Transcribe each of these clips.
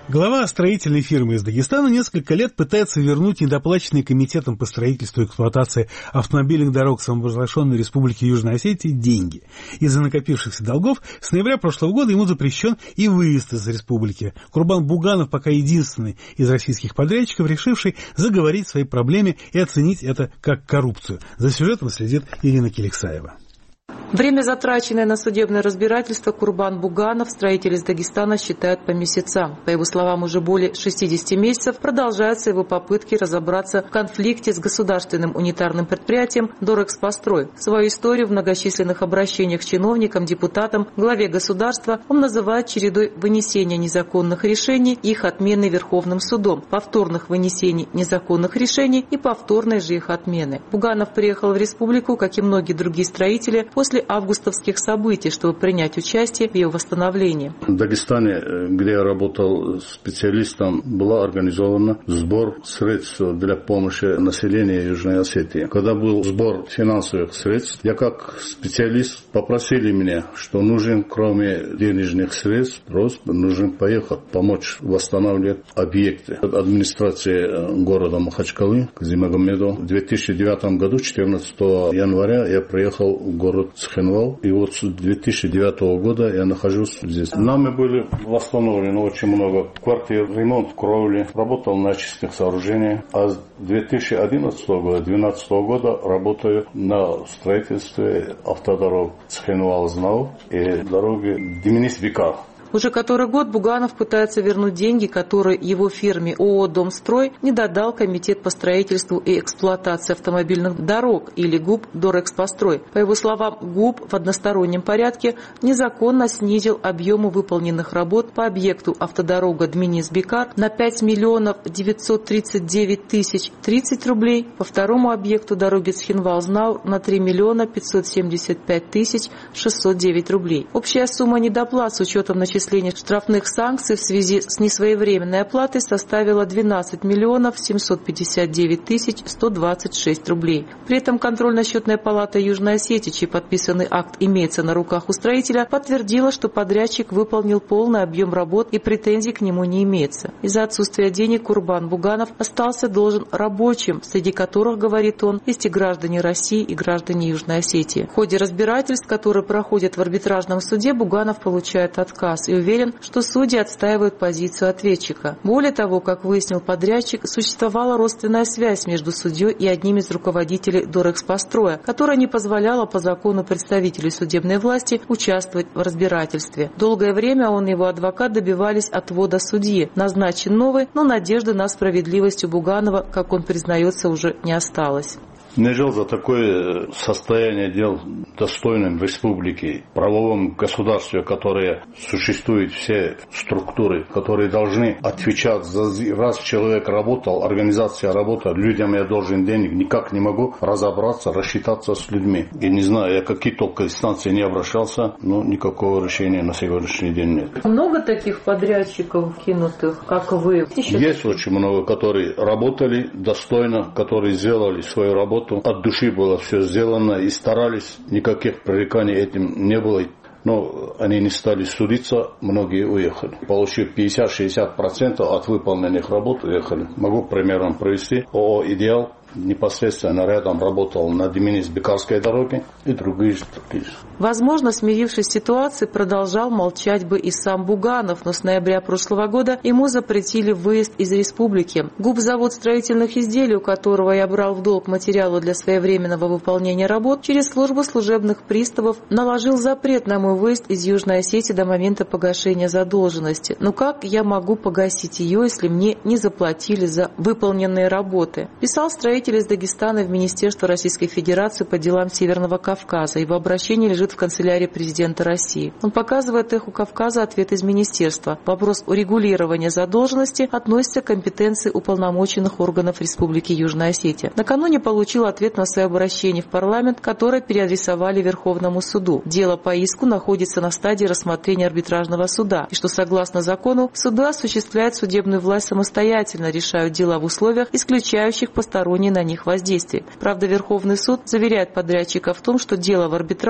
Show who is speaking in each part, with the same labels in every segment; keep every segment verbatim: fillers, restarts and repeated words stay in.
Speaker 1: Глава строительной фирмы из Дагестана несколько лет пытается вернуть недоплаченные комитетом по строительству и эксплуатации автомобильных дорог самопровозглашенной Республики Южной Осетии деньги. Из-за накопившихся долгов с ноября прошлого года ему запрещен и выезд из республики. Курбан Буганов пока единственный из российских подрядчиков, решивший заговорить о своей проблеме и оценить это как коррупцию. За сюжетом следит Ирина Келексаева.
Speaker 2: Время, затраченное на судебное разбирательство, Курбан Буганов, строитель из Дагестана, считает по месяцам. По его словам, уже более шестидесяти месяцев продолжаются его попытки разобраться в конфликте с государственным унитарным предприятием «Дорэкспострой». Свою историю в многочисленных обращениях к чиновникам, депутатам, главе государства он называет чередой вынесения незаконных решений и их отмены Верховным судом, повторных вынесений незаконных решений и повторной же их отмены. Буганов приехал в республику, как и многие другие строители, после августовских событий, чтобы принять участие в ее восстановлении.
Speaker 3: В Дагестане, где я работал специалистом, была организована сбор средств для помощи населению Южной Осетии. Когда был сбор финансовых средств, я как специалист попросили меня, что нужен, кроме денежных средств, просто нужен поехать, помочь восстанавливать объекты. Администрация города Махачкалы, Казимагомеду, в две тысячи девятом году, четырнадцатого января, я приехал в город Цхинвал, и вот с две тысячи девятого года я нахожусь здесь. Нами были восстановлены очень много квартир, ремонт кровли, работал на очистных сооружениях, а с две тысячи одиннадцатого года, две тысячи двенадцатого года работаю на строительстве автодорог Цхинвал-Знау и дороги Диминис-Бикар.
Speaker 2: Уже который год Буганов пытается вернуть деньги, которые его фирме ООО «Домстрой» не додал Комитет по строительству и эксплуатации автомобильных дорог или ГУП «Дорэкспострой». По его словам, ГУП в одностороннем порядке незаконно снизил объемы выполненных работ по объекту автодорога Дминис-Бикар на пять миллионов девятьсот тридцать девять тысяч тридцать рублей, по второму объекту дороги Цхинвал-Знау на три миллиона пятьсот семьдесят пять тысяч шестьсот девять рублей. Общая сумма недоплат с учетом начисления штрафных санкций в связи с несвоевременной оплатой составила двенадцать миллионов семьсот пятьдесят девять тысяч сто двадцать шесть рублей. При этом контрольно-счетная палата Южной Осетии, чей подписанный акт имеется на руках у строителя, подтвердила, что подрядчик выполнил полный объем работ и претензий к нему не имеется. Из-за отсутствия денег Курбан Буганов остался должен рабочим, среди которых, говорит он, есть и граждане России, и граждане Южной Осетии. В ходе разбирательств, которые проходят в арбитражном суде, Буганов получает отказ и уверен, что судьи отстаивают позицию ответчика. Более того, как выяснил подрядчик, существовала родственная связь между судьей и одним из руководителей Дорэкспостроя, которая не позволяла по закону представителей судебной власти участвовать в разбирательстве. Долгое время он и его адвокат добивались отвода судьи. Назначен новый, но надежды на справедливость у Буганова, как он признается, уже не осталось.
Speaker 3: Не жил за такое состояние дел достойным в республике, правовом государстве, которое существует, все структуры, которые должны отвечать за раз человек работал, организация работает, людям я должен денег, никак не могу разобраться, рассчитаться с людьми. И не знаю, я какие только инстанции не обращался, но никакого решения на сегодняшний день нет.
Speaker 2: Много таких подрядчиков кинутых, как вы?
Speaker 3: Есть очень много, которые работали достойно, которые сделали свою работу. От души было все сделано и старались, никаких пререканий этим не было. Но они не стали судиться, многие уехали. Получив пятьдесят-шестьдесят процентов от выполненных работ, уехали. Могу примером привести. ООО «Идеал» непосредственно рядом работал на Диминис-Бикарской дороге и другие такие.
Speaker 2: Возможно, смирившись с ситуацией, продолжал молчать бы и сам Буганов, но с ноября прошлого года ему запретили выезд из республики. ГУП-завод строительных изделий, у которого я брал в долг материалы для своевременного выполнения работ, через службу служебных приставов наложил запрет на мой выезд из Южной Осетии до момента погашения задолженности. Но как я могу погасить ее, если мне не заплатили за выполненные работы? Писал строитель из Дагестана в Министерство Российской Федерации по делам Северного Кавказа. Его обращение лежит в канцелярии президента России. Он показывает «Эху Кавказа» ответ из министерства. Вопрос урегулирования задолженности относится к компетенции уполномоченных органов Республики Южная Осетия. Накануне получил ответ на свое обращение в парламент, которое переадресовали Верховному суду. Дело по иску находится на стадии рассмотрения арбитражного суда, и что согласно закону суды осуществляют судебную власть самостоятельно, решают дела в условиях, исключающих посторонние на них воздействие. Правда, Верховный суд заверяет подрядчика в том, что дело в арбитраже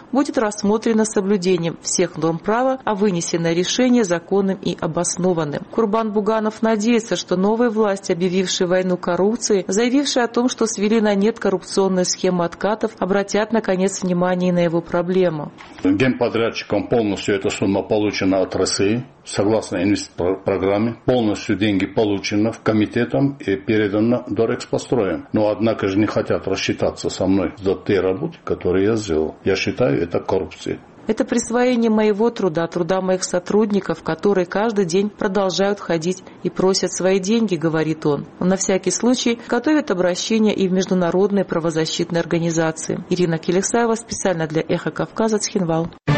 Speaker 2: будет рассмотрено с соблюдением всех норм права, а вынесенное решение законным и обоснованным. Курбан Буганов надеется, что новые власти, объявившие войну коррупции, заявившие о том, что свели на нет коррупционную схему откатов, обратят наконец внимание на его проблему.
Speaker 3: Генподрядчикам полностью эта сумма получена от России, согласно инвестпрограмме. Полностью деньги получены в комитетом и переданы Дорэкспостроем. Но однако же не хотят рассчитаться со мной за те работы, которые я сделал. Я считаю, это коррупция.
Speaker 2: Это присвоение моего труда, труда моих сотрудников, которые каждый день продолжают ходить и просят свои деньги, говорит он. Он на всякий случай готовит обращение и в международные правозащитные организации. Ирина Келесаева специально для «Эхо Кавказа», Цхинвал.